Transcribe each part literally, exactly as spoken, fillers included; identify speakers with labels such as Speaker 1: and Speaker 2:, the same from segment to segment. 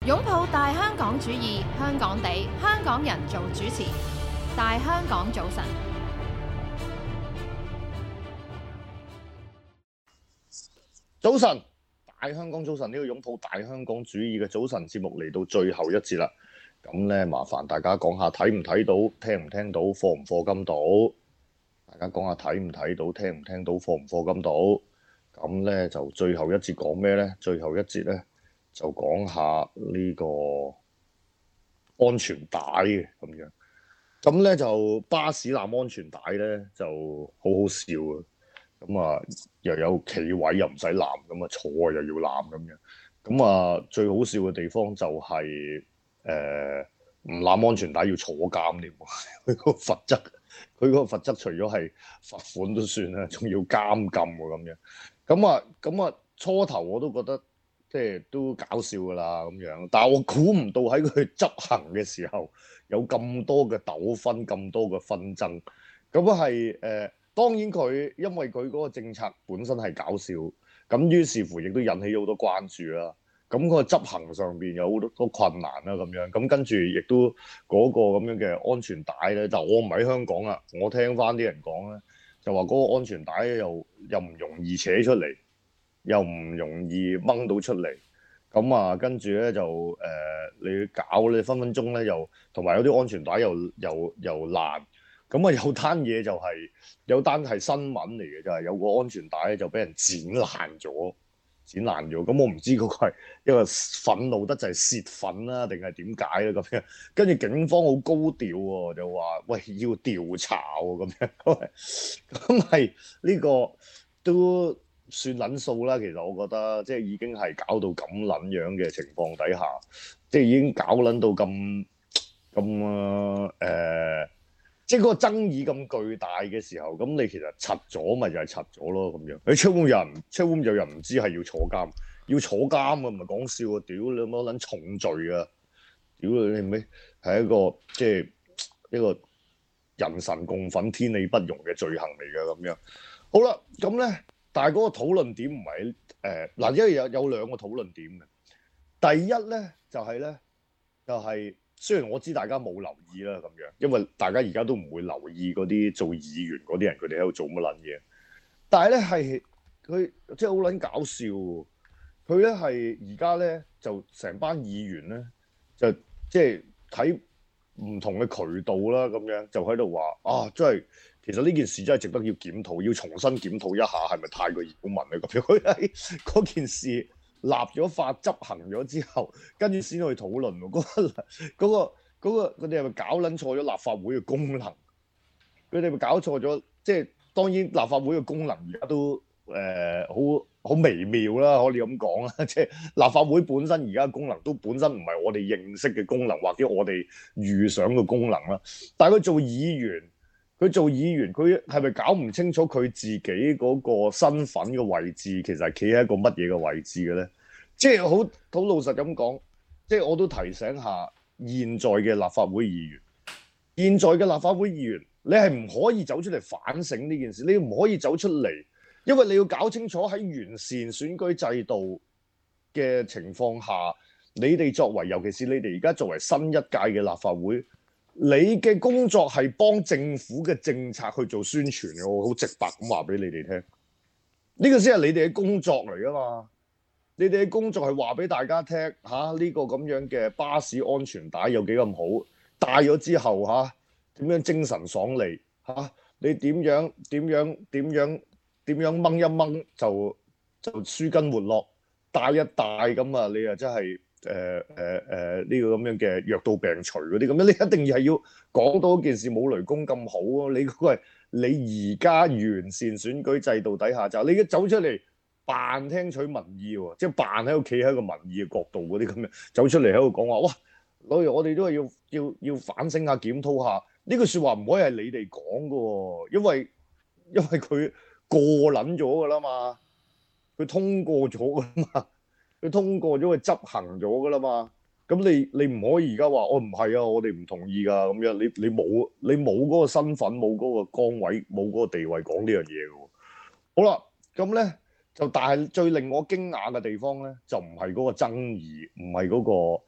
Speaker 1: 擁抱大香港主義，香港地，香港人做主持。大香港早晨，
Speaker 2: 早晨，大香港早晨，呢個擁抱大香港主義嘅早晨節目嚟到最後一節啦。咁咧，麻煩大家講下睇唔睇到，聽唔聽到，課唔課金到？大家講下睇唔睇到，聽唔聽到，課唔課金到？咁咧就最後一節講咩咧？最後一節咧就講下呢個安全帶嘅咁樣。咁咧就巴士攬安全帶咧就好好笑啊！咁啊又有企位又唔使攬，咁啊坐又要攬咁樣。咁啊最好笑嘅地方就係誒唔攬安全帶要坐監添，佢個罰則，佢嗰個罰則除咗係罰款都算啦，仲要監禁喎咁樣。咁啊咁啊初頭我都覺得即係都搞笑㗎啦咁樣，但係我估唔到喺佢執行嘅時候有咁多嘅糾紛，咁多嘅紛爭。咁係誒。當然佢因為佢嗰個政策本身係搞笑，咁於是乎亦都引起好多關注啦。咁佢個執行上邊有好多多困難啦咁樣。咁跟住亦都嗰個咁樣嘅安全帶咧，但我唔喺香港啊，我聽翻啲人講咧，就話嗰個安全帶又又唔容易扯出嚟，又唔容易掹到出嚟。咁啊，跟住咧就誒、呃、你搞咧分分鐘咧又同埋有啲安全帶又又又爛。咁啊有單嘢就係、是、有單係新聞嚟嘅，就係、是、有個安全帶咧就俾人剪爛咗，剪爛咗。咁我唔知嗰個係因為憤怒得就係泄憤啦，定係點解咧咁樣？跟住警方好高調喎，就話喂要調查喎咁樣。咁係呢個都算撚數啦。其實我覺得即係已經係搞到咁撚樣嘅情況底下，即係已經搞撚到咁咁啊誒。即係嗰個爭議咁巨大嘅時候，咁你其實柒咗咪就係柒咗咯咁樣。你出會有人，出會有人唔知係要坐監，要坐監啊，唔係講笑啊！屌你乜撚重罪啊！屌你咩係一個即係一個人神共憤、天理不容嘅罪行嚟嘅咁樣。好啦，咁咧，但係嗰個討論點唔係誒嗱，因為有有兩個討論點嘅。第一咧就係、是、咧就係、是。雖然我知大家冇留意啦咁樣，因為大家而家都唔會留意嗰啲做議員嗰啲人，佢哋喺度做乜撚嘢。但係咧係佢即係好撚搞笑喎。佢咧係而家咧就成班議員咧就即係睇唔同嘅渠道啦咁樣，就喺度話啊，真係其實呢件事真係值得要檢討，要重新檢討一下係咪太過擾民啊咁樣。佢喺嗰件事立咗法執行咗之後，跟住先去討論喎。嗰、嗰個嗰、嗰個佢哋係咪搞撚錯咗立法會嘅功能？佢哋咪搞錯咗？即係當然立法會嘅功能而家都誒好好微妙啦，可以咁講啦。即係立法會本身而家功能都本身唔係我哋認識嘅功能，或者我哋預想嘅功能啦。但係佢做議員，佢做議員，佢係咪搞唔清楚佢自己嗰個身份嘅位置，其實係企喺一個乜嘢嘅位置嘅咧？即係好好老實咁講，即係我都提醒下現在嘅立法會議員，現在嘅立法會議員，你係唔可以走出嚟反省呢件事，你唔可以走出嚟，因為你要搞清楚喺完善選舉制度嘅情況下，你哋作為，尤其是你哋而家作為新一屆嘅立法會。你嘅工作係幫政府嘅政策去做宣傳嘅，我好直白咁話俾你哋聽，呢個先係你哋嘅工作嚟噶嘛。你哋嘅工作係話俾大家聽嚇，呢個咁樣嘅巴士安全帶有幾咁好，戴咗之後嚇點樣精神爽利嚇，你點樣點樣點樣點樣掹一掹就就舒筋活絡，戴一戴咁啊，你啊真係〜誒誒誒呢個咁樣嘅藥到病除嗰啲咁樣，你一定要係要講到一件事冇雷公咁好啊！你嗰個係你而家完善選舉制度底下就你一走出嚟扮聽取民意喎，即係扮喺度企喺個民意嘅角度嗰啲咁樣走出嚟喺度講話，哇！老爺我哋都係要要要反省下檢討下呢句説話唔可以係你哋講嘅喎，因為因為佢過撚咗㗎啦嘛，佢通過咗㗎啦嘛。佢通過咗，佢執行咗㗎啦嘛。咁你你唔可以而家話，我唔係啊，我哋唔同意㗎咁樣。你你冇你冇嗰個身份，冇嗰個崗位，冇嗰個地位講呢樣嘢㗎喎。好啦，咁咧就但係最令我驚訝嘅地方咧，就唔係嗰個爭議，唔係嗰個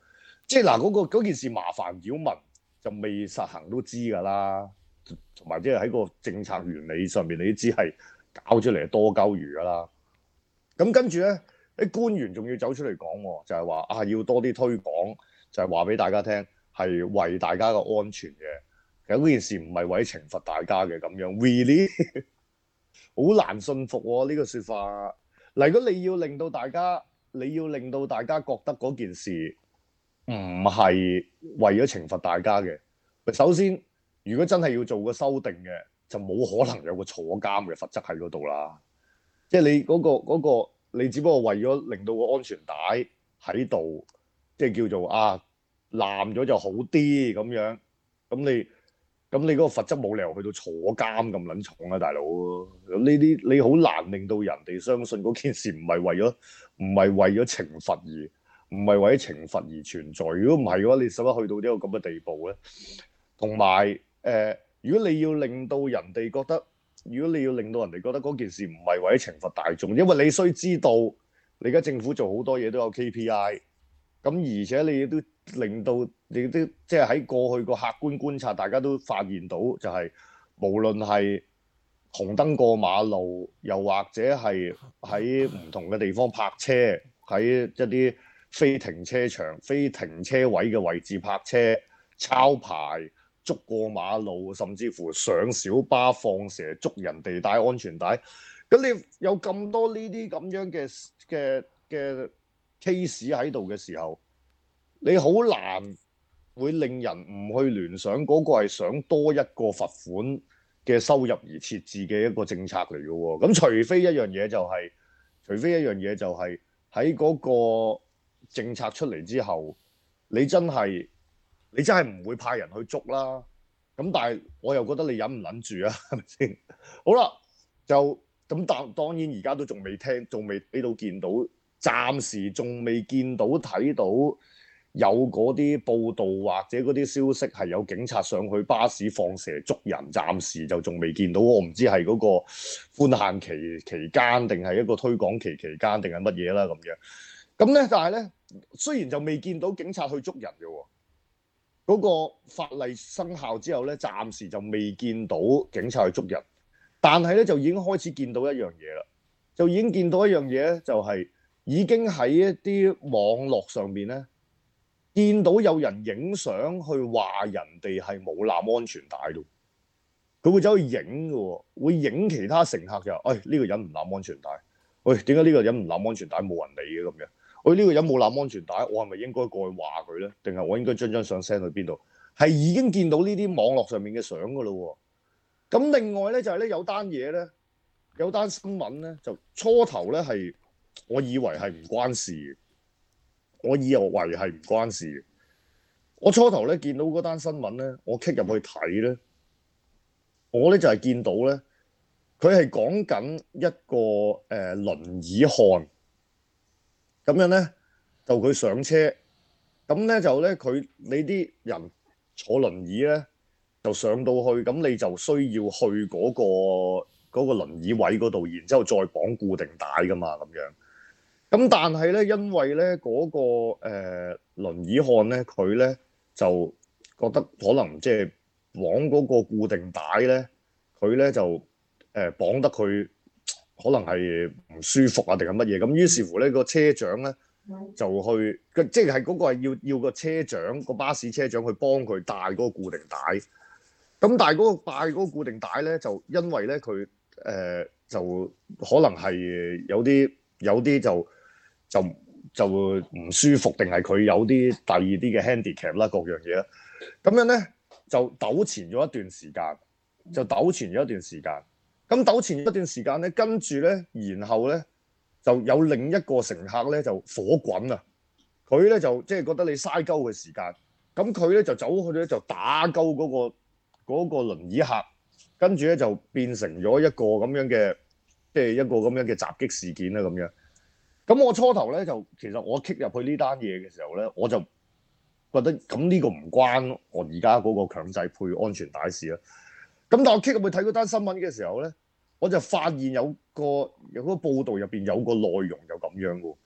Speaker 2: 即係嗱嗰個嗰件事麻煩擾民就未實行都知㗎啦，同埋即係喺個政策原理上面你都知係搞出嚟多鳩餘㗎啦。咁跟住咧，啲官員仲要走出嚟講，就係話啊要多啲推廣，就係話俾大家聽係為大家嘅安全嘅。其實嗰件事唔係為懲罰大家嘅咁樣 ，really 好難信服喎呢個説法。嗱，如果你要令到大家，你要令到大家覺得嗰件事唔係為咗懲罰大家嘅，首先如果真係要做個修訂嘅，就冇可能有個坐監嘅罰則喺嗰度啦。即係你嗰個嗰個，你只不過為咗令到個安全帶喺度，即係叫做啊爛咗就好啲咁樣，咁你咁你嗰個罰則冇理由去到坐監咁撚重啊，大佬。咁呢啲你好難令到人哋相信嗰件事唔係為咗唔係為咗懲罰而唔係為咗懲罰而存在。如果唔係嘅話，你使乜去到呢個咁嘅地步咧？同埋誒，如果你要令到人哋覺得，如果你要令到人哋覺得嗰件事唔係為咗懲罰大眾，因為你須知道，你而家政府做好多嘢都有 K P I， 咁而且你亦都令到你都即係喺過去個客觀觀察，大家都發現到就係、是、無論係紅燈過馬路，又或者係喺唔同嘅地方泊車，喺一啲非停車場、非停車位嘅位置泊車、抄牌、捉過馬路，甚至乎上小巴放蛇捉人哋帶安全帶，咁你有咁多呢啲咁樣嘅嘅嘅 case 喺度嘅時候，你好難會令人唔去聯想嗰個係想多一個罰款嘅收入而設置嘅一個政策嚟嘅喎。咁除非一樣嘢就係、是，除非一樣嘢就係喺嗰個政策出嚟之後，你真係。你真係唔會派人去捉啦，咁但係我又覺得你忍唔忍住啊？係咪先？好啦，就咁當當然而家都仲未聽，仲未俾到見到，暫時仲未見到睇到有嗰啲報道或者嗰啲消息係有警察上去巴士放蛇捉人，暫時就仲未見到。我唔知係嗰個寬限期期間定係一個推廣期期間定係乜嘢啦咁樣。咁咧，但係咧，雖然就未見到警察去捉人嘅喎。嗰個法例生效之後咧，暫時就未見到警察去捉人，但係咧就已經開始見到一樣嘢啦，就已經見到一樣嘢咧，就係已經喺一啲網絡上面咧，見到有人影相去話人哋係冇攬安全帶咯，佢會走去影嘅喎，會影其他乘客就，誒呢個人唔攬安全帶，喂點解呢個人唔攬安全帶冇人理嘅咁樣？我呢個人冇攬安全帶，我係咪應該過去話佢咧？定係我應該將張相 send 去邊度？係已經見到呢啲網絡上面嘅相噶咯喎。咁另外咧就係咧有單嘢咧，有單新聞咧就初頭咧係我以為係唔關事嘅，我以為係唔關事嘅。我初頭咧見到嗰單新聞咧，我 click 入去睇咧，我咧就係見到咧，佢係講緊一個誒、呃、輪椅漢。咁樣咧，就佢上車，咁咧就咧佢你啲人坐輪椅咧，就上到去，咁你就需要去嗰個嗰個輪椅位嗰度，然之後再綁固定帶噶嘛，咁樣。咁但係咧，因為咧嗰個誒輪椅漢咧，佢咧就覺得可能即係綁嗰個固定帶咧，佢咧就誒綁得佢。可能係唔舒服啊，定係乜嘢咁？於是乎咧，個車長咧就去，即係嗰個係要要個車長個巴士車長去幫佢帶嗰個固定帶。咁但係嗰個帶嗰個固定帶咧，就因為咧佢誒就可能係有啲有啲就就就唔舒服，定係佢有啲第二啲嘅 handicap 啦，各樣嘢啦。咁樣咧就糾纏咗一段時間，就糾纏咗一段時間。咁糾纏一段時間咧，跟住咧，然後咧就有另一個乘客咧就火滾啊！佢咧就即係覺得你嘥鳩嘅時間，咁佢咧就走去咧就打鳩嗰個嗰個輪椅客，跟住咧就變成咗一個咁樣嘅，即係一個咁樣嘅襲擊事件啦咁樣。咁我初頭咧就其實我 kick 入去呢單嘢嘅時候咧，我就覺得咁呢個唔關我而家嗰個強制配安全帶事啦。咁但係我 click 入去睇嗰單新聞嘅時候咧，我就發現有個有個報道入邊有個內容就咁樣嘅，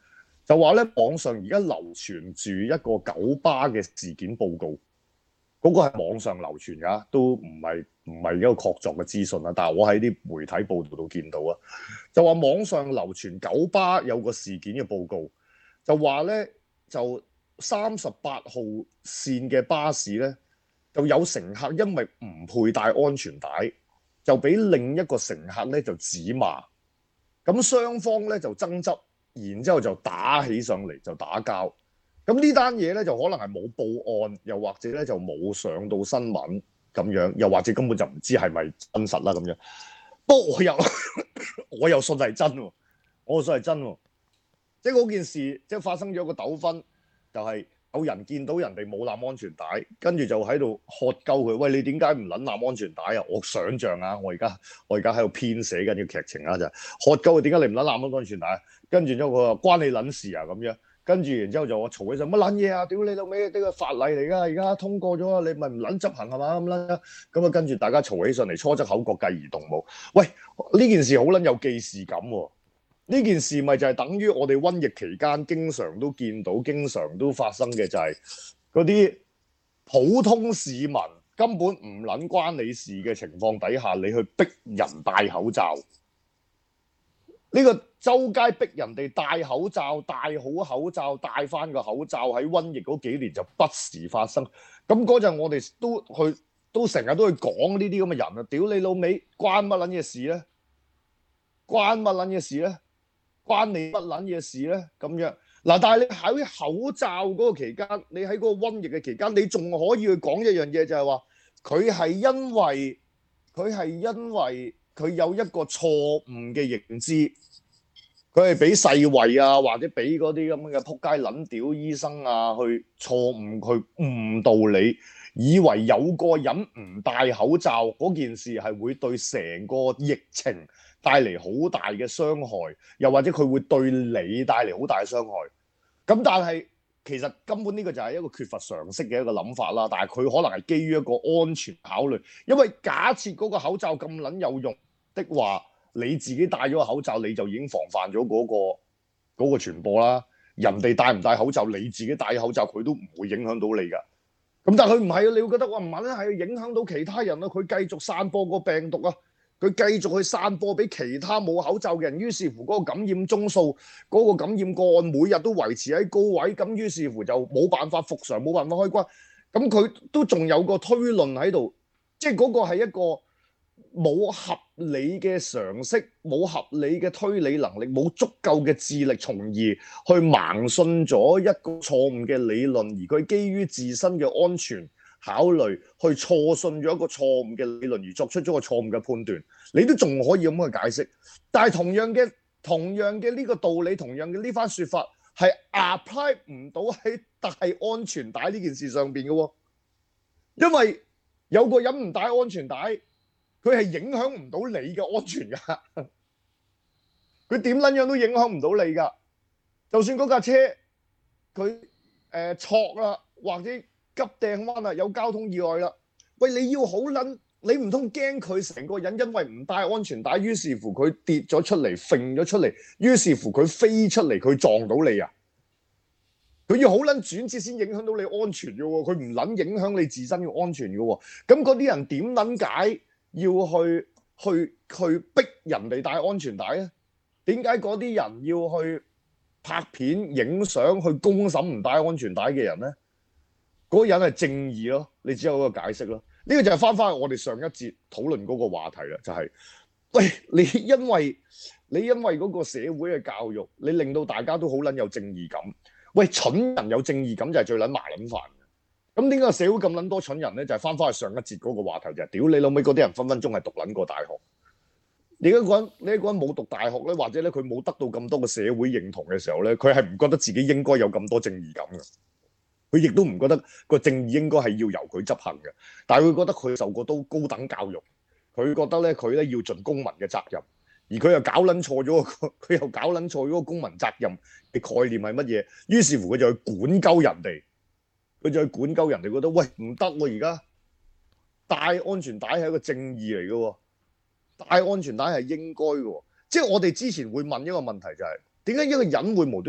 Speaker 2: 就話咧網上而家流傳住一個九巴嘅事件報告，嗰、那個係網上流傳㗎，都唔係唔係一個確鑿嘅資訊啦。但係我喺啲媒體報道度見到啊，就話網上流傳九巴有個事件嘅報告，就話咧就三十八號線嘅巴士咧就有乘客因為唔佩戴安全帶，就俾另一個乘客咧就指罵，咁雙方咧就爭執。然之後就打起上嚟，就打交。咁呢單嘢咧就可能係冇報案，又或者咧就冇上到新聞咁樣，又或者根本就唔知係咪真實啦咁樣。不過我又我又信係真喎，我又信係真喎。即係嗰件事即係發生咗個糾紛，就係、是、有人見到人哋冇攬安全帶，跟住就喺度喝鳩佢。喂，你點解唔撚攬安全帶啊？我想象啊，我而家我而家喺度編寫緊嘅劇情啊，就係喝鳩佢，點解你唔撚攬安全帶？跟住之後佢話關你撚事啊咁樣，跟住然之後就我嘈起身乜撚嘢啊！屌你老味，呢個法例嚟㗎，而家通過咗，你咪唔撚執行係嘛咁啦？咁啊跟住大家嘈起上嚟，初則口角，繼而動武。喂，呢件事好撚有既視感喎！呢件事咪就係等於我哋瘟疫期間經常都見到、經常都發生嘅，就係嗰啲普通市民根本唔撚關你事嘅情況底下，你去逼人戴口罩。呢個周街逼人哋戴口罩，戴好口罩，戴翻個口罩，喺瘟疫嗰幾年就不時發生。咁嗰陣我哋都去都成日都去講呢啲咁嘅人啊！屌你老味，關乜撚嘢事咧？關乜撚嘢事咧？關你乜撚嘢事咧？咁樣嗱，但係你喺口罩嗰個期間，你喺嗰個瘟疫嘅期間，你仲可以去講一樣嘢，就係話佢係因為佢係因為。佢有一個錯誤嘅認知，佢係俾世衛啊，或者俾嗰啲咁嘅撲街撚屌醫生啊，去錯誤去誤導你，以為有個人唔戴口罩嗰件事係會對成個疫情帶嚟好大嘅傷害，又或者佢會對你帶嚟好大嘅傷害。咁但係其實根本呢個就係一個缺乏常識嘅一個諗法啦。但係佢可能係基於一個安全考慮，因為假設嗰個口罩咁撚有用的話，你自己戴咗個口罩，你就已經防範咗嗰個嗰個傳播啦。人哋戴唔戴口罩，你自己戴口罩，佢都唔會影響到你㗎。咁但係佢唔係啊，你會覺得哇唔係係影響到其他人啊，佢繼續散播個病毒啊，佢繼續去散播俾其他冇口罩嘅人，於是乎嗰個感染宗數、嗰個感染個案每日都維持喺高位，咁於是乎就冇辦法復常，冇辦法開關。咁佢都仲有個推論喺度，即係嗰個係一個冇合理嘅常識，冇合理嘅推理能力，冇足夠嘅智力，從而去盲信咗一個錯誤嘅理論，而佢基於自身嘅安全考慮，去錯信咗一個錯誤嘅理論，而作出咗個錯誤嘅判斷。你都仲可以咁去解釋，但係同樣嘅同樣嘅呢個道理，同樣嘅呢番説法係 apply 唔到喺戴安全帶呢件事上邊嘅喎，因為有個人唔戴安全帶。佢係影響唔到你嘅安全㗎，佢點撚樣都影響唔到你㗎。就算嗰架車佢誒錯啦，或者急掟彎啦，有交通意外啦，喂，你要好撚，你唔通驚佢成個人因為唔戴安全帶，於是乎佢跌咗出嚟，揈咗出嚟，於是乎佢飛出嚟，佢撞到你啊？佢要好撚轉折先影響到你安全嘅喎，佢唔撚影響你自身嘅安全嘅喎。咁嗰啲人點撚解要去去去逼人哋戴安全帶咧？點解嗰啲人要去拍片影相去公審唔戴安全帶嘅人咧？嗰個人係正義咯，你只有一個解釋咯。呢個就係翻返去我哋上一節討論嗰個話題啦，就係喂，你因為你因為嗰個社會嘅教育，你令到大家都好撚有正義感。喂，蠢人有正義感就係最撚麻撚煩。咁點解社會咁撚多蠢人咧？就係翻返去上一節嗰個話題，就係屌你老味嗰啲人分分鐘係讀撚過大學。你一個人你一個人冇讀大學咧，或者咧佢冇得到咁多嘅社會認同嘅時候咧，佢係唔覺得自己應該有咁多正義感嘅。佢亦都唔覺得個正義應該係要由佢執行嘅。但係佢覺得佢受過都高等教育，佢覺得咧佢咧要盡公民嘅責任，而佢又搞撚錯咗個佢又搞撚錯咗個公民責任嘅概念係乜嘢？於是乎佢就去管鳩人哋。佢就去管鳩人哋，覺得喂唔得喎！而家戴安全帶係一個正義嚟嘅喎，戴安全帶係應該嘅喎。即係我哋之前會問一個問題，就係點解一個人會無端端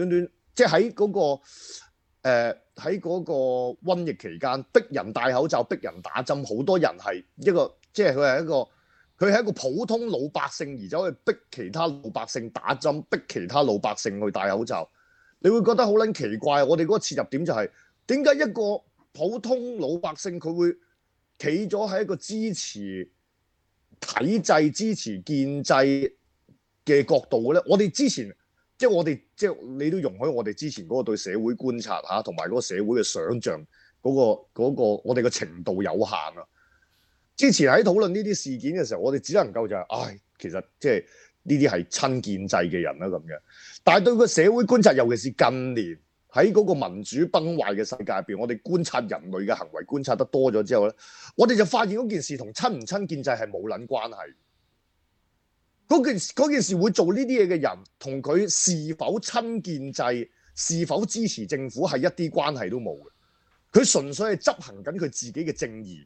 Speaker 2: 即係喺嗰個誒喺嗰個瘟疫期間，逼人戴口罩，逼人打針，好多人係一個即係佢係一個佢係一個普通老百姓而走去逼其他老百姓打針，逼其他老百姓去戴口罩，你會覺得好撚奇怪。我哋嗰個切入點就係點解一個普通老百姓佢會企咗喺一個支持體制、支持建制嘅角度咧？我哋之前即係我哋即係你都容許我哋之前嗰個對社會觀察嚇，同埋嗰個社會嘅想像嗰個嗰個我哋嘅程度有限啊。之前喺討論呢啲事件嘅時候，我哋只能夠就係、是，唉，其實即係呢啲係親建制嘅人啦咁樣。但係對個社會觀察，尤其是近年喺嗰個民主崩壞嘅世界入邊，我哋觀察人類嘅行為觀察得多咗之後咧，我哋就發現嗰件事同親唔親建制係冇撚關係。嗰件嗰件事會做呢啲嘢嘅人，同佢是否親建制、是否支持政府係一啲關係都冇嘅。佢純粹係執行緊佢自己嘅正義。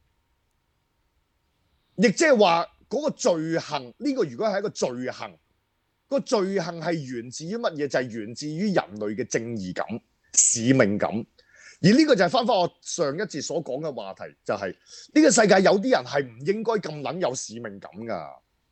Speaker 2: 亦即係話嗰個罪行，呢、這個如果係一個罪行，個罪行係源自於乜嘢？就係、是、源自於人類嘅正義感、使命感。而呢個就係翻返我上一節所講嘅話題，就係、是、呢個世界有啲人係唔應該咁撚有使命感㗎。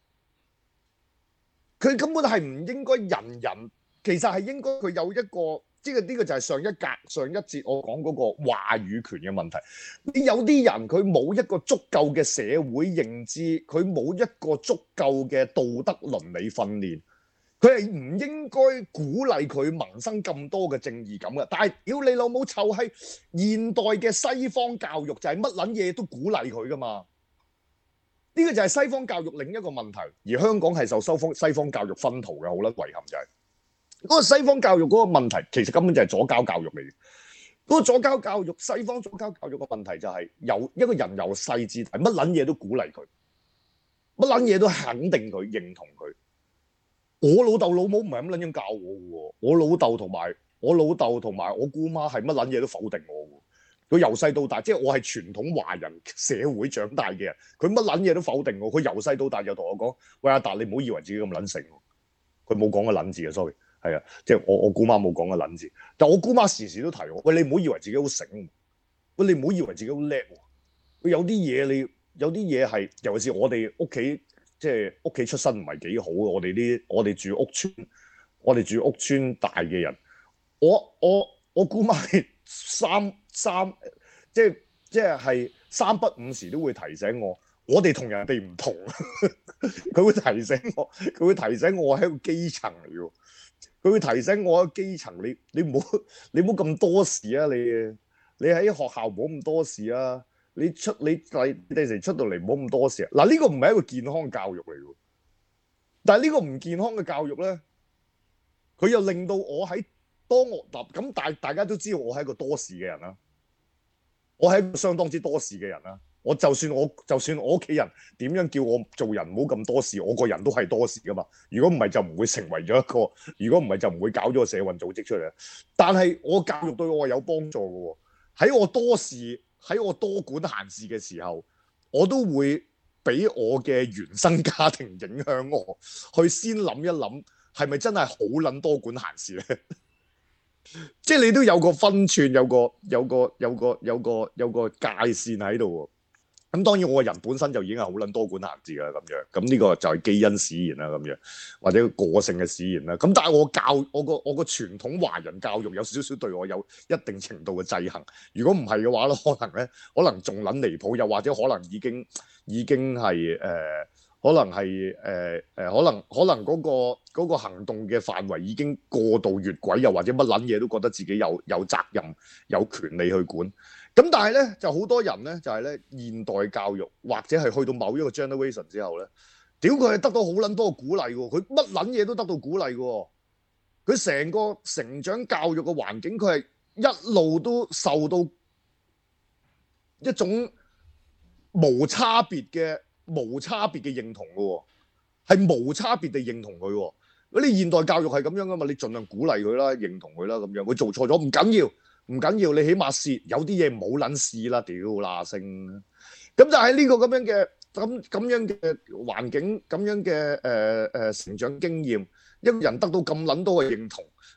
Speaker 2: 佢根本係唔應該人人，其實係應該佢有一個。即係呢個就係上一格上一節我講嗰個話語權嘅問題。你有啲人佢冇一個足夠嘅社會認知，佢冇一個足夠嘅道德倫理訓練，佢係唔應該鼓勵佢萌生咁多嘅正義感嘅。但係屌你老母臭閪，現代嘅西方教育就係乜撚嘢都鼓勵佢噶嘛？呢個就係西方教育另一個問題，而香港係受西方西方教育薰陶嘅，好撚遺憾就係。嗰個西方教育嗰個問題，其實根本就係左膠教育嚟嘅。嗰個左膠教育，西方左膠教育嘅問題就係由一個人由細至大，乜撚嘢都鼓勵佢，乜撚嘢都肯定佢、認同佢。我老豆老母唔係咁撚樣教我嘅喎，我老豆同埋我老豆同埋我姑媽係乜撚嘢都否定我嘅。佢由細到大，即係我係傳統華人社會長大嘅人，佢乜撚嘢都否定我。佢由細到大就同我講：喂，阿達，你唔好以為自己咁撚醒。佢冇講個撚字嘅 sorry。係啊，即係我我姑媽冇講個撚字，但我姑媽時時都提我，喂，你唔好以為自己好醒，喂，你唔好以為自己好叻喎，有啲嘢你有啲嘢係，尤其是我哋屋企，即係屋企出身唔係幾好嘅，我哋啲我哋住屋村，我哋住屋村大嘅人，我我我姑媽係三三，即係即係係三不五時都會提醒我，我哋同人哋唔同，佢會提醒我，佢會提醒我係一個基層嚟嘅。佢會提醒我喺基層，你你唔好你唔好咁多事啊！你你喺學校唔好咁多事啊！你出你第第時出到嚟唔好咁多事啊！嗱，呢個唔係一個健康教育嚟嘅，但係呢個唔健康嘅教育咧，佢又令到我喺當我嗱咁大大家都知道我係一個多事嘅人啦，我係一個相當之多事嘅人啦。我就算我就算我屋企人點樣叫我做人唔好咁多事，我個人都係多事噶嘛。如果唔係就唔會成為咗一個，如果唔係就唔會搞咗個社運組織出嚟。但係我教育對我有幫助嘅喎，喺我多事喺我多管閒事嘅時候，我都會俾我嘅原生家庭影響我，去先諗一諗係咪真係好撚多管閒事咧？即係你都有個分寸，有個有個有個有個有個界線喺度喎。咁當然我個人本身就已經係好撚多管閒事㗎啦，咁樣，咁呢個就係基因使然啦，咁樣，或者個性嘅使然啦。咁但係我教我個我個傳統華人教育有少少對我有一定程度嘅制衡。如果唔係嘅話咧，可能咧，可能仲撚離譜，又或者可能已經已經係誒、呃，可能係誒誒，可能可能嗰個嗰個行動嘅範圍已經過度越軌，又或者乜撚嘢都覺得自己有有責任、有權利去管。咁但係咧，就好多人咧，就係咧現代教育或者係去到某一個 generation 之後咧，屌佢係得到好撚多鼓勵喎，佢乜撚嘢都得到鼓勵喎，佢成個成長教育嘅環境，佢係一路都受到一種無差別嘅無差別嘅認同嘅喎，係無差別地認同佢喎。嗰啲現代教育係咁樣噶嘛，你盡量鼓勵佢啦，認同佢啦，咁樣佢做錯咗唔緊要。唔緊要，你起碼試，有啲嘢唔好撚試啦，屌啦聲。咁就喺呢個咁樣嘅咁咁樣嘅環境，咁樣嘅誒誒成長經驗，一個人得到咁撚多嘅認同，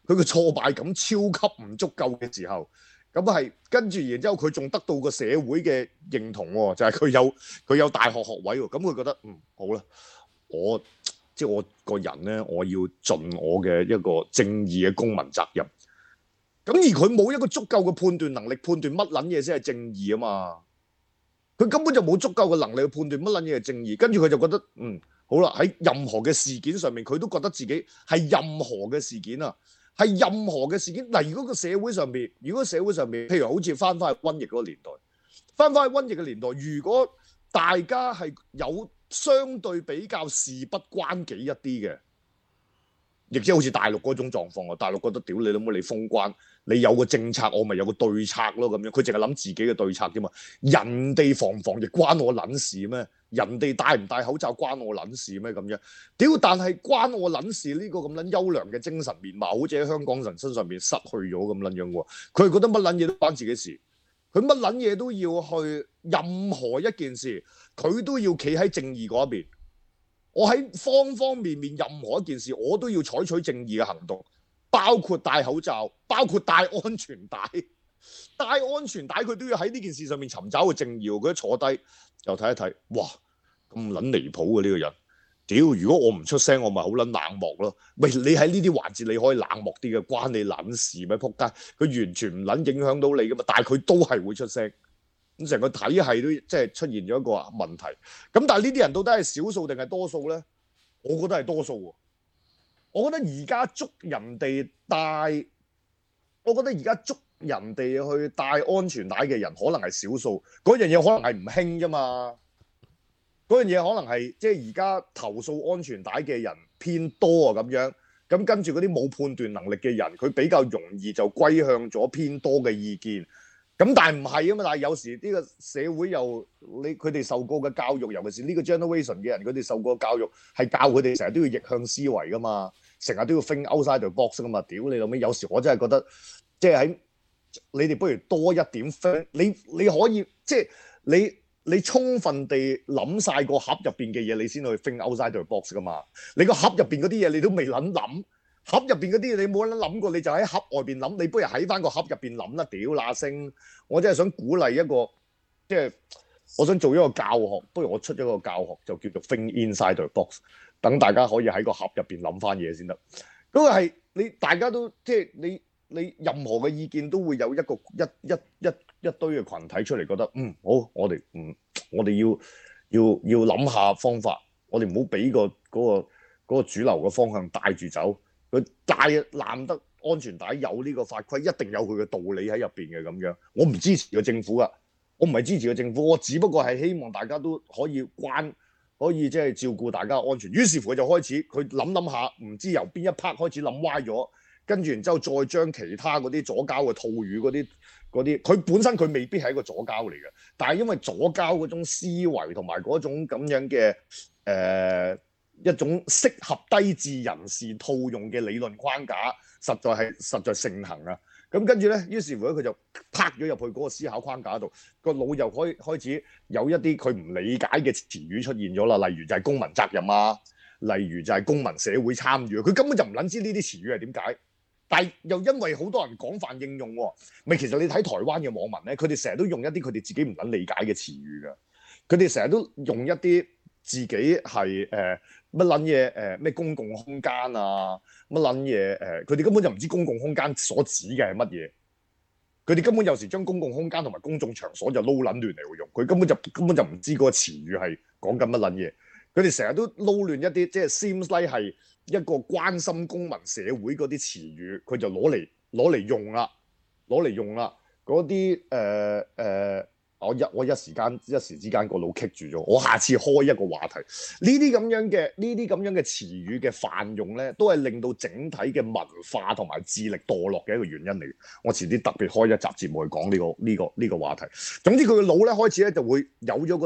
Speaker 2: 佢個挫敗感超級唔足夠嘅時候，咁係跟住然之後佢仲得到個社會嘅認同喎，就係、是、佢有佢有大學學位喎，咁佢覺得嗯好啦，我即係我個人咧，我要盡我嘅一個正義嘅公民責任。咁而佢冇一個足夠嘅判斷能力，判斷乜撚嘢先係正義啊嘛。佢根本就冇足夠嘅能力去判斷乜撚嘢係正義，跟住佢就覺得嗯好啦，喺任何嘅事件上面，佢都覺得自己係任何嘅事件啊，係任何嘅事件。嗱，如果個社會上面，如果社會上面，譬如好似翻返去瘟疫嗰個年代，翻返去瘟疫嘅年代，如果大家係有相對比較事不關己一啲嘅，亦即係好似大陸嗰種狀況啊！大陸覺得屌你老母，你封關，你有個政策，我咪有個對策咯咁樣。佢淨係諗自己嘅對策啫嘛。人哋防唔防疫關我撚事咩？人哋戴唔戴口罩關我撚事咩？咁樣屌，但係關我撚事呢個咁撚優良嘅精神面貌，好似喺香港人身上邊失去咗咁撚樣喎。佢係覺得乜撚嘢都關自己事，佢乜撚嘢都要去，任何一件事佢都要企喺正義嗰一邊。我喺方方面面任何一件事，我都要採取正義嘅行動，包括戴口罩，包括戴安全帶。戴安全帶佢都要喺呢件事上面尋找個正義。佢一坐低又睇一睇，哇咁撚離譜嘅呢個人。屌，如果我唔出聲，我咪好撚冷漠咯。喂，你喺呢啲環節你可以冷漠啲嘅，關你撚事咩？仆街，佢完全唔撚影響到你噶嘛。但係佢都係會出聲。咁成個體系都即係出現咗一個問題。咁但係呢啲人到底係少數定係多數咧？我覺得係多數喎。我覺得而家捉人哋戴，我覺得而家捉人哋去戴安全帶嘅人可能係少數。嗰樣嘢可能係唔興啫嘛。嗰樣嘢可能係即係而家投訴安全帶嘅人偏多啊咁樣。咁跟住嗰啲冇判斷能力嘅人，佢比較容易就歸向咗偏多嘅意見。咁但係唔係啊嘛，但係有時呢個社會又你佢哋受過嘅教育，尤其是呢個 generation 嘅人，佢哋受過嘅教育係教佢哋成日都要逆向思維噶嘛，成日都要 think outside the box 噶嘛。屌你老味，有時我真係覺得即係喺你哋不如多一點 think，你你可以即係你你充分地諗晒個盒入邊嘅嘢，你先去 think outside the box 噶嘛。你個盒入邊嗰啲嘢你都未諗諗。盒入邊嗰啲你冇得諗過，你就喺盒外邊諗，你不如喺翻個盒入邊諗啦！屌嗱聲，我真係想鼓勵一個，即係我想做一個教學，不如我出一個教學就叫做 Think Inside the Box， 等大家可以喺個盒入邊諗翻嘢先得。嗰個係你大家都即係你你任何嘅意見都會有一個一一一一堆嘅群體出嚟，覺得嗯好，我哋嗯我哋要要要諗下方法，我哋唔好俾個嗰個嗰個主流嘅方向帶住走。佢戴爛得安全帶有呢個法規，一定有佢嘅道理喺入邊嘅咁樣。我唔支持個政府噶，我唔係支持個政府，我只不過係希望大家都可以關，可以即係照顧大家安全。於是乎佢就開始，佢諗諗下，唔知由邊一 part 開始諗歪咗，跟住然之後再將其他嗰啲左膠嘅套語嗰啲嗰啲，佢本身佢未必係一個左膠嚟嘅，但係因為左膠嗰種思維同埋嗰種咁樣嘅誒。呃一種適合低智人士套用嘅理論框架，實在係實在盛行啊！咁跟住咧，於是乎咧，佢就拍咗入去嗰個思考框架度，個腦又開開始有一啲佢唔理解嘅詞語出現咗啦，例如就係公民責任啊，例如就係公民社會參與，佢根本就唔撚知呢啲詞語係點解，但係又因為好多人廣泛應用喎，咪其實你睇台灣嘅網民咧，佢哋成日都用一啲佢哋自己唔撚理解嘅詞語㗎，佢哋成日都用一啲自己係誒。呃乜撚嘢誒咩公共空間啊，乜撚嘢誒，佢哋根本就唔知公共空間所指嘅係乜嘢，佢哋根本有時將公共空間同埋公眾場所就撈撚亂嚟用，佢根本就根本就唔知嗰個詞語係講緊乜撚嘢，佢哋成日都撈亂一啲，即係 seems like 係一個關心公民社會嗰啲詞語，佢就攞嚟攞嚟用啦，攞嚟用啦，嗰啲誒誒。我一我一時間一時之間個腦棘住咗，我下次開一個話題。呢啲咁樣嘅呢啲咁樣嘅詞語嘅泛用咧，都係令到整體嘅文化同埋智力墮落嘅一個原因嚟嘅。我遲啲特別開一集節目去講呢個呢個呢個話題。總之佢嘅腦咧開始咧就會有咗嗰啲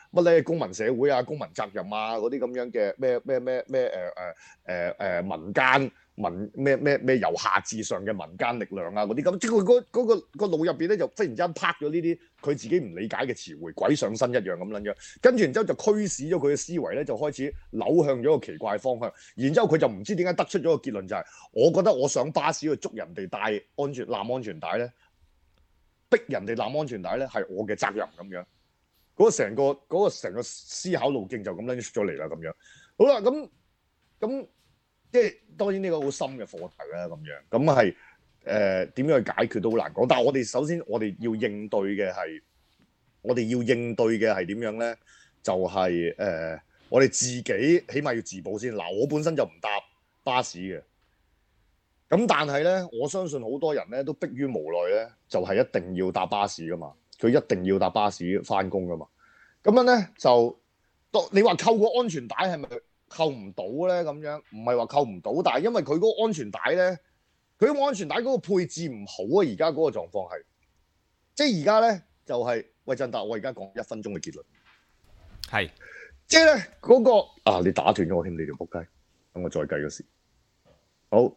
Speaker 2: 乜咧公民社會啊、公民責任啊嗰啲咁樣嘅咩咩咩咩誒誒誒誒民間民咩咩咩由下至上嘅民間力量啊嗰啲咁，即係佢嗰嗰個個腦入邊咧就忽然之間拍咗呢啲佢自己唔理解嘅詞彙，鬼上身一樣咁撚樣，跟住然之後就驅使咗佢嘅思維咧就開始扭向咗個奇怪方向，然之後佢就唔知點解得出咗個結論就係、是，我覺得我上巴士去捉人哋戴安全攬安全帶咧，逼人哋攬安全帶咧係我嘅責任咁樣。嗰個成個嗰個成個思考路徑就咁樣出咗嚟啦，咁樣好啦，咁咁即係當然呢個好深嘅課題啦，咁樣咁係誒點樣去解決都好難講。但係我哋首先我哋要應對嘅係，我哋要應對嘅係點樣咧？就係、是、誒、呃、我哋自己起碼要自保先。嗱，我本身就唔搭巴士嘅，咁但係咧，我相信好多人咧都迫於無奈咧，就係、是、一定要搭巴士噶嘛。佢一定要搭巴士翻工噶嘛，咁樣咧就，你話扣個安全帶係咪扣唔到咧？咁樣唔係話扣唔到，但係因為佢嗰個安全帶咧，佢個安全帶嗰個配置唔好啊！而家嗰個狀況係，即係而家咧就係、是，喂振達，我而家講一分鐘嘅結論，係是，即係咧嗰個啊，你打斷咗我添，你條仆街，等我再計個時，好。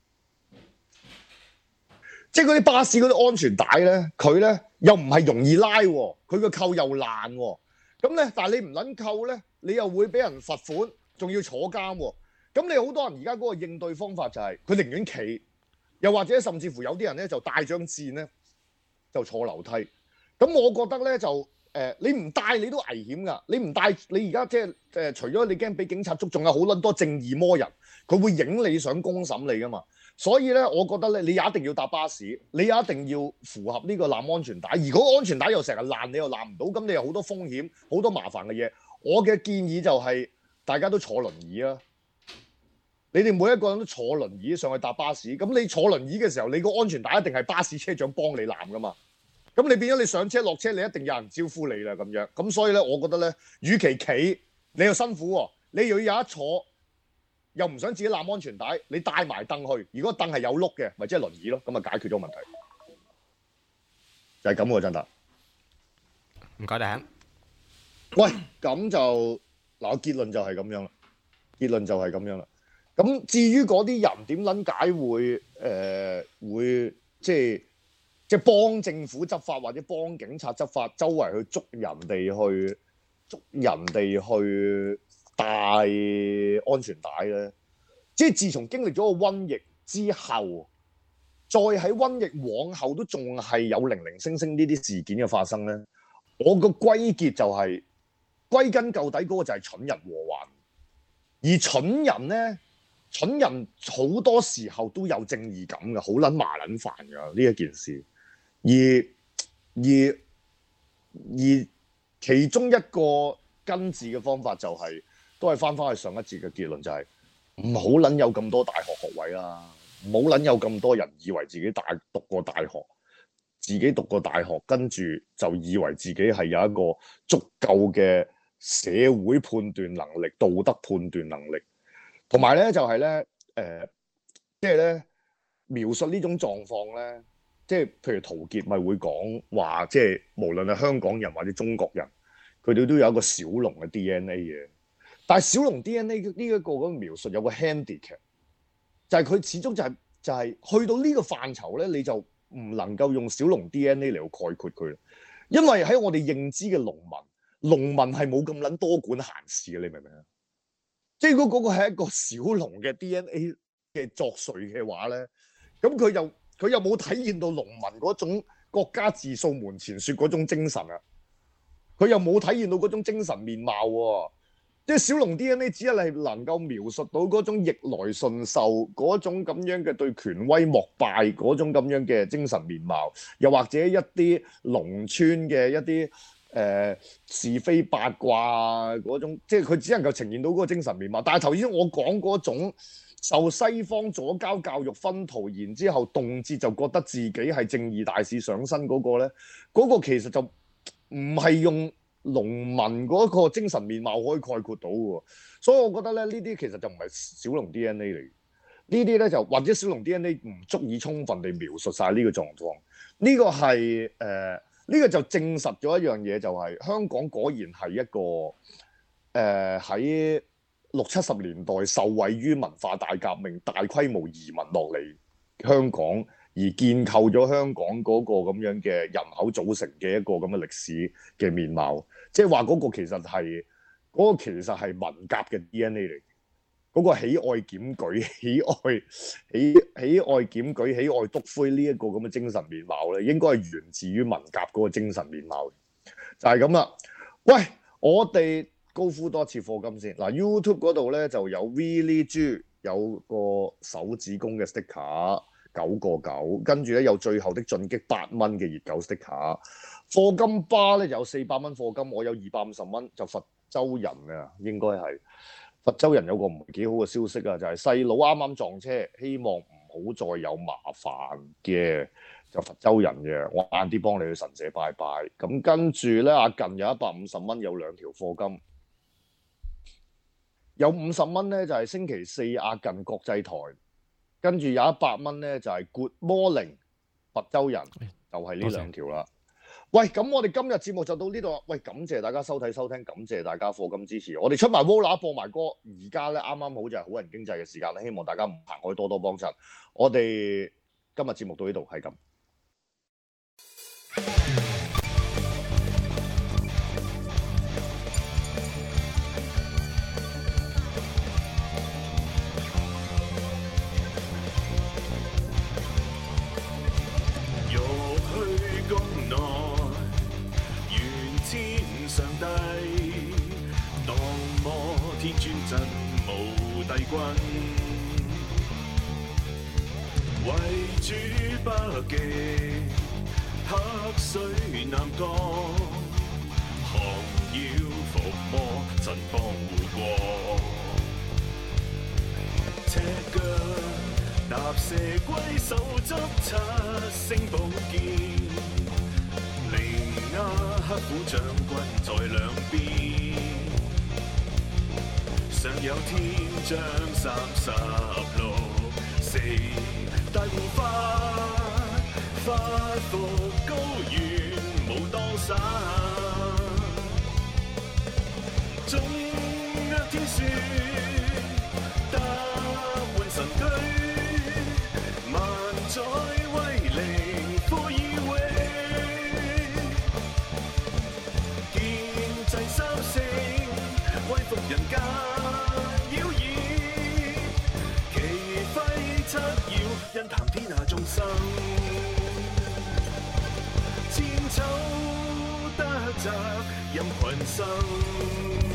Speaker 2: 即係嗰啲巴士嗰啲安全帶咧，佢咧又唔係容易拉喎，佢個扣又爛喎，咁咧但係你唔撚扣咧，你又會俾人罰款，仲要坐監喎。咁你好多人而家嗰個應對方法就係佢寧願企，又或者甚至乎有啲人咧就帶張箭咧就坐樓梯。咁我覺得咧就誒、呃，你唔帶你都危險㗎，你唔帶你而家即係誒，除咗你驚俾警察捉，仲有好撚多正義魔人，佢會影你上公審你㗎嘛。所以咧，我覺得咧，你一定要搭巴士，你一定要符合呢個攬安全帶。而嗰個安全帶又成日爛，你又攬唔到，咁你有好多風險、好多麻煩嘅嘢。我嘅建議就係、是、大家都坐輪椅啊！你哋每一個人都坐輪椅上去搭巴士，咁你坐輪椅嘅時候，你個安全帶一定係巴士車長幫你攬噶嘛。咁你變咗你上車落車，你一定有人招呼你啦咁樣。咁所以咧，我覺得咧，與其企，你又辛苦喎、哦，你又要有一坐。又唔想自己攬安全帶，你帶埋凳去。如果凳係有碌嘅，咪即係輪椅咯，咁啊解決咗問題。就係咁喎，振達。唔該你。喂，咁就嗱，結論就係咁樣啦。結論就係咁樣啦。咁至於嗰啲人點撚解會誒、呃、會即係即係幫政府執法或者幫警察執法，周圍去捉人哋去捉人哋去。戴安全帶咧，即係自從經歷咗個瘟疫之後，再喺瘟疫往後都仲係有零零星星呢啲事件嘅發生咧。我個歸結就係、是、歸根究底嗰個就係蠢人禍患，而蠢人咧，蠢人好多時候都有正義感嘅，好撚麻撚煩㗎呢一件事。而而而其中一個根治嘅方法就係、是。都係翻返去上一節嘅結論，就係唔好撚有咁多大學學位啦，唔好撚有咁多人以為自己大讀過大學，自己讀過大學，跟住就以為自己係有一個足夠嘅社會判斷能力、道德判斷能力，同埋咧就係咧誒，即係咧描述呢種狀況咧，即係譬如陶傑咪會講話，即係無論係香港人或者中國人，佢哋都有一個小龍嘅 D N A 嘅。但係小龍 D N A 呢一個咁嘅描述有個 handicap，就係佢始終就係、是、就係、是、去到呢個範疇咧，你就唔能夠用小龍 D N A 嚟到概括佢啦。因為喺我哋認知嘅農民，農民係冇咁撚多管閒事嘅，你明唔明啊？即係如果嗰個係一個小龍嘅 D N A 嘅作祟嘅話咧，咁佢又佢又冇體現到農民嗰種國家自掃門前雪嗰種精神啊，佢又冇體現到嗰種精神面貌喎。即係小龍 D N A 只係能夠描述到嗰種逆來順受嗰種咁樣嘅對權威膜拜嗰種咁樣嘅精神面貌，又或者一啲農村嘅一啲誒、呃、是非八卦嗰種，即係佢只能夠呈現到嗰個精神面貌。但係頭先我講嗰種受西方左膠教育薰陶，然之後動輒就覺得自己係正義大使上身嗰個咧，嗰、嗰個其實就唔係用農民嗰個精神面貌可以概括到嘅，所以我覺得咧呢啲其實就唔係小龍 D N A 嚟，呢啲咧就或者小龍 D N A 唔足以充分地描述晒呢個狀況。呢、這個係誒呢個就證實咗一樣嘢，就係香港果然係一個誒喺六七十年代受惠於文化大革命大規模移民落嚟香港，而建構咗香港嗰個咁樣嘅人口組成嘅一個咁嘅歷史嘅面貌。即係話嗰個其實係嗰個其實係文革嘅 D N A 嚟。嗰個喜愛檢舉、喜愛喜喜愛檢舉、喜愛篤灰呢一個咁嘅精神面貌咧，應該係源自於文革嗰個精神面貌，就係咁啦。喂，我哋高呼多次課金先嗱 ，YouTube 嗰度咧就有 Willy 豬有個手指公嘅 sticker 九個九，跟住咧有最後的進擊八蚊嘅熱狗 sticker， 課金巴咧有四百蚊課金，我有二百五十蚊，就佛州人啊，應該係。佛州人有個唔係幾好嘅消息啊，就係細佬啱啱撞車，希望唔好再有麻煩嘅，就佛州人嘅，我晏啲幫你去神社拜拜。咁跟住咧，阿近有一百五十蚊，有兩條課金，有五十蚊咧就係星期四阿近國際台，跟住有一百蚊咧就係 Good Morning 佛州人，就係呢兩條啦。喂，咁我哋今日節目就到呢度啦。喂，感謝大家收睇收聽，感謝大家課金支持。我哋出埋 Vola 播埋歌，而家咧啱啱好就係好人經濟嘅時間咧，希望大家唔行開多多幫襯。我哋今日節目到呢度係咁。
Speaker 3: 上帝當摩天尊真無帝君，為主北極黑水南降，降妖伏魔神幫護國，赤腳踏蛇龜手執七星寶劍。黑虎將軍在兩邊，上有天將三十六四大護法，發服高原武當山，中約天雪踏換神居，萬載威靈富以榮。三星威服人間妖異，旗揮七曜，因談天下眾生，千秋得責任群生。